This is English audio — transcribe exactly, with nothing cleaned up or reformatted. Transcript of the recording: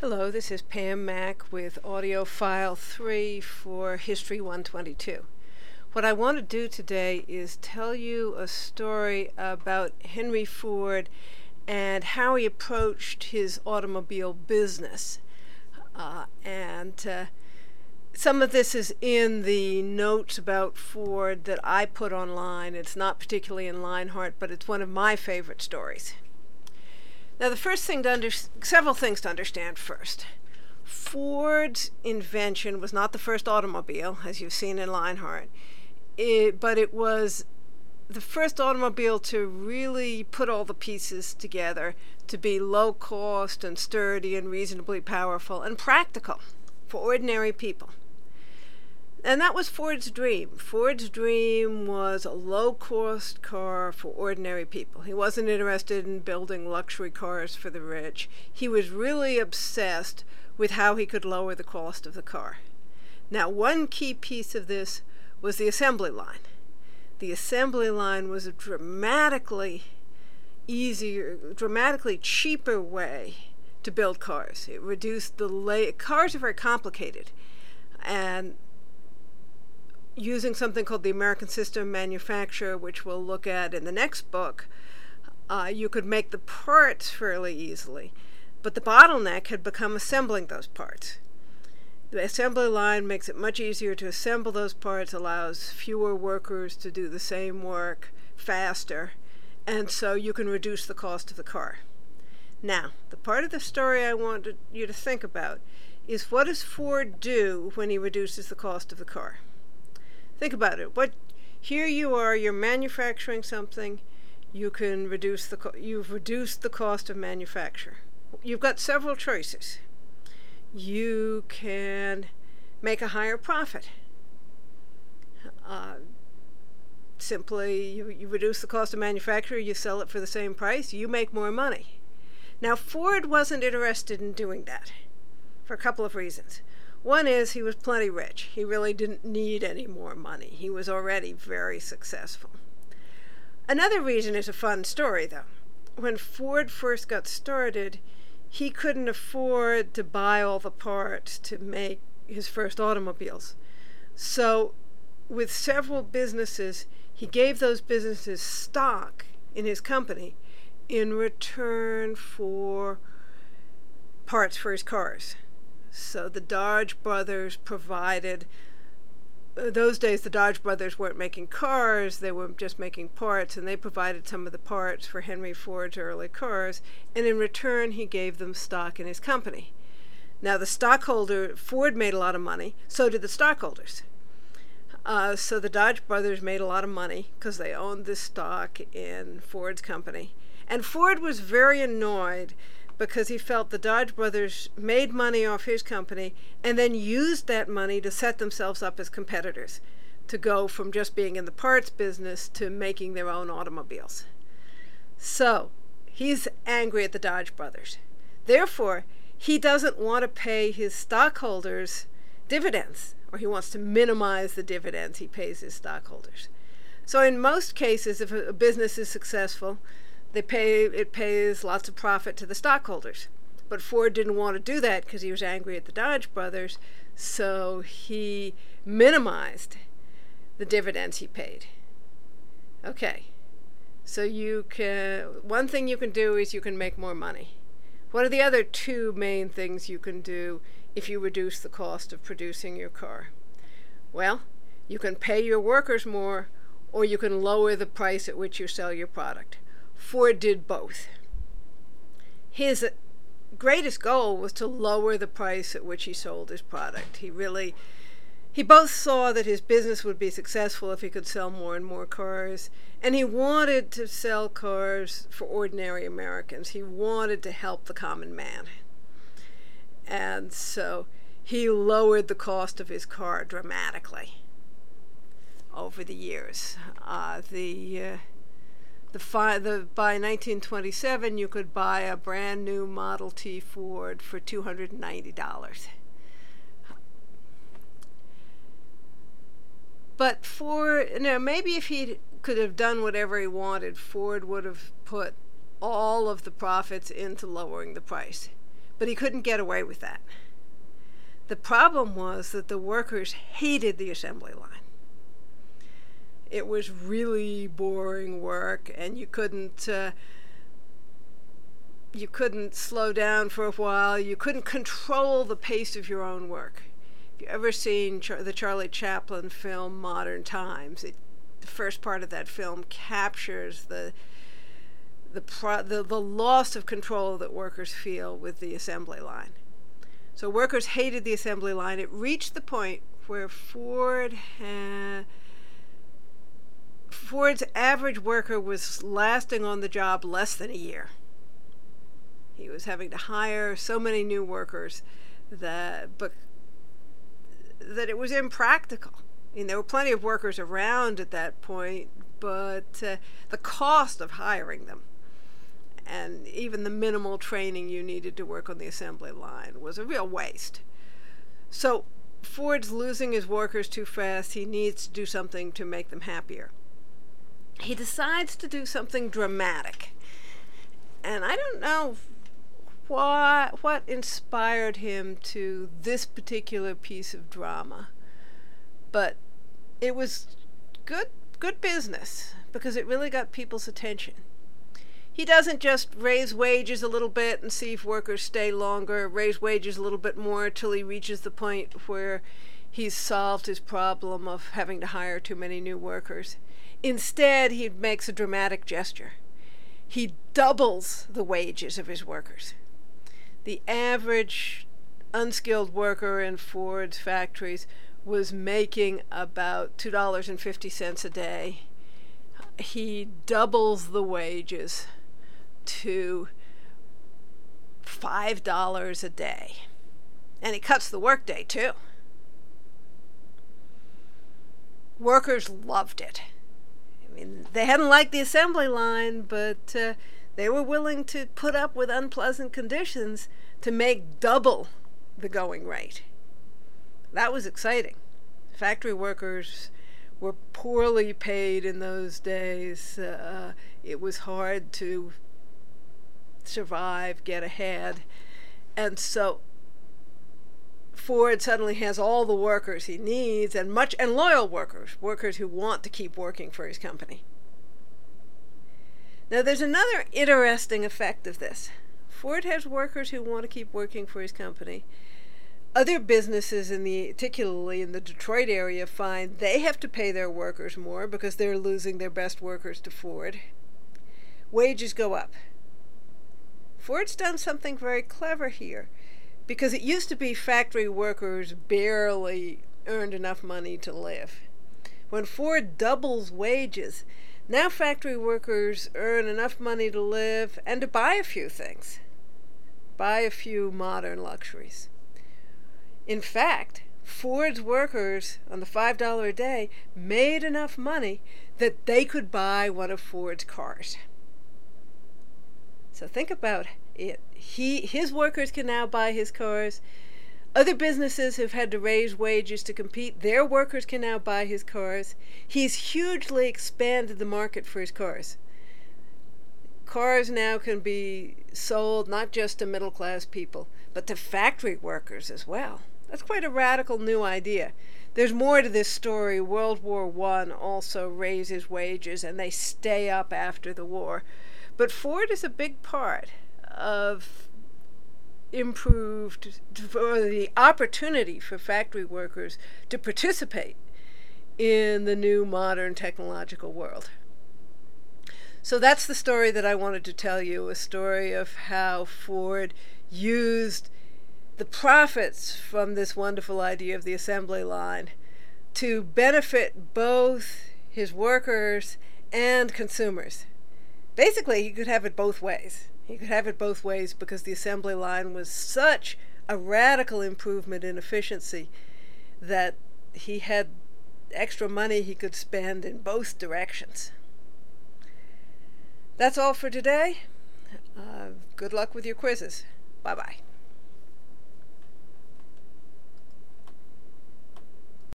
Hello, this is Pam Mack with audio file three for History one twenty-two. What I want to do today is tell you a story about Henry Ford and how he approached his automobile business. Uh, and uh, some of this is in the notes about Ford that I put online. It's not particularly in Lionheart, but it's one of my favorite stories. Now, the first thing to under, several things to understand first. Ford's invention was not the first automobile, as you've seen in Lionheart, it, but it was the first automobile to really put all the pieces together to be low cost and sturdy and reasonably powerful and practical for ordinary people. And that was Ford's dream. Ford's dream was a low-cost car for ordinary people. He wasn't interested in building luxury cars for the rich. He was really obsessed with how he could lower the cost of the car. Now, one key piece of this was the assembly line. The assembly line was a dramatically easier, dramatically cheaper way to build cars. It reduced the la- cars are very complicated, and using something called the American System Manufacture, which we'll look at in the next book, uh, you could make the parts fairly easily. But the bottleneck had become assembling those parts. The assembly line makes it much easier to assemble those parts, allows fewer workers to do the same work faster, and so you can reduce the cost of the car. Now, the part of the story I want you to think about is, what does Ford do when he reduces the cost of the car? Think about it. What here you are, you're manufacturing something, you can reduce the co- you've reduced the cost of manufacture. You've got several choices. You can make a higher profit. Uh, simply, you, you reduce the cost of manufacture, you sell it for the same price, you make more money. Now, Ford wasn't interested in doing that for a couple of reasons. One is he was plenty rich. He really didn't need any more money. He was already very successful. Another reason is a fun story, though. When Ford first got started, he couldn't afford to buy all the parts to make his first automobiles. So, with several businesses, he gave those businesses stock in his company in return for parts for his cars. So the Dodge brothers provided, uh, those days the Dodge brothers weren't making cars, they were just making parts, and they provided some of the parts for Henry Ford's early cars, and in return he gave them stock in his company. Now the stockholder, Ford made a lot of money, so did the stockholders. Uh, so the Dodge brothers made a lot of money because they owned this stock in Ford's company. And Ford was very annoyed because he felt the Dodge brothers made money off his company and then used that money to set themselves up as competitors, to go from just being in the parts business to making their own automobiles. So he's angry at the Dodge brothers. Therefore, he doesn't want to pay his stockholders dividends, or he wants to minimize the dividends he pays his stockholders. So in most cases, if a business is successful, They pay it pays lots of profit to the stockholders. But Ford didn't want to do that because he was angry at the Dodge brothers, so he minimized the dividends he paid. Okay, so you can, one thing you can do is you can make more money. What are the other two main things you can do if you reduce the cost of producing your car? Well, you can pay your workers more, or you can lower the price at which you sell your product. Ford did both. His greatest goal was to lower the price at which he sold his product. He really, he both saw that his business would be successful if he could sell more and more cars, and he wanted to sell cars for ordinary Americans. He wanted to help the common man. And so he lowered the cost of his car dramatically over the years. Uh, the uh, The, fi- the by nineteen twenty-seven, you could buy a brand new Model T Ford for two hundred ninety dollars. But Ford, you know, maybe if he could have done whatever he wanted, Ford would have put all of the profits into lowering the price. but he couldn't get away with that. The problem was that the workers hated the assembly line. It was really boring work, and you couldn't uh, you couldn't slow down for a while. You couldn't control the pace of your own work. If you've ever seen Char- the Charlie Chaplin film Modern Times, it, the first part of that film captures the the, pro- the the loss of control that workers feel with the assembly line. So workers hated the assembly line. It reached the point where Ford had, Ford's average worker was lasting on the job less than a year. He was having to hire so many new workers that, but, that it was impractical. I mean, there were plenty of workers around at that point, but uh, the cost of hiring them and even the minimal training you needed to work on the assembly line was a real waste. So Ford's losing his workers too fast. He needs to do something to make them happier. He decides to do something dramatic. And I don't know what, what inspired him to this particular piece of drama, but it was good, good business because it really got people's attention. He doesn't just raise wages a little bit and see if workers stay longer, raise wages a little bit more till he reaches the point where he's solved his problem of having to hire too many new workers. Instead, he makes a dramatic gesture. He doubles the wages of his workers. The average unskilled worker in Ford's factories was making about two dollars and fifty cents a day. He doubles the wages to five dollars a day. And he cuts the workday too. Workers loved it. I mean, they hadn't liked the assembly line, but uh, they were willing to put up with unpleasant conditions to make double the going rate. That was exciting. Factory workers were poorly paid in those days. Uh, it was hard to survive, get ahead. And so Ford suddenly has all the workers he needs, and much and loyal workers, workers who want to keep working for his company. Now there's another interesting effect of this. Ford has workers who want to keep working for his company. Other businesses, in the particularly in the Detroit area, find they have to pay their workers more because they're losing their best workers to Ford. Wages go up. Ford's done something very clever here, because it used to be factory workers barely earned enough money to live. When Ford doubles wages, now factory workers earn enough money to live and to buy a few things, buy a few modern luxuries. In fact, Ford's workers on the five dollars a day made enough money that they could buy one of Ford's cars. So think about it. He, his workers can now buy his cars. Other businesses have had to raise wages to compete. Their workers can now buy his cars. He's hugely expanded the market for his cars. Cars now can be sold not just to middle-class people, but to factory workers as well. That's quite a radical new idea. There's more to this story. World War One also raises wages, and they stay up after the war. But Ford is a big part of improved, for the opportunity for factory workers to participate in the new modern technological world. So that's the story that I wanted to tell you, a story of how Ford used the profits from this wonderful idea of the assembly line to benefit both his workers and consumers. Basically, he could have it both ways. He could have it both ways because the assembly line was such a radical improvement in efficiency that he had extra money he could spend in both directions. That's all for today. Uh, good luck with your quizzes. Bye-bye.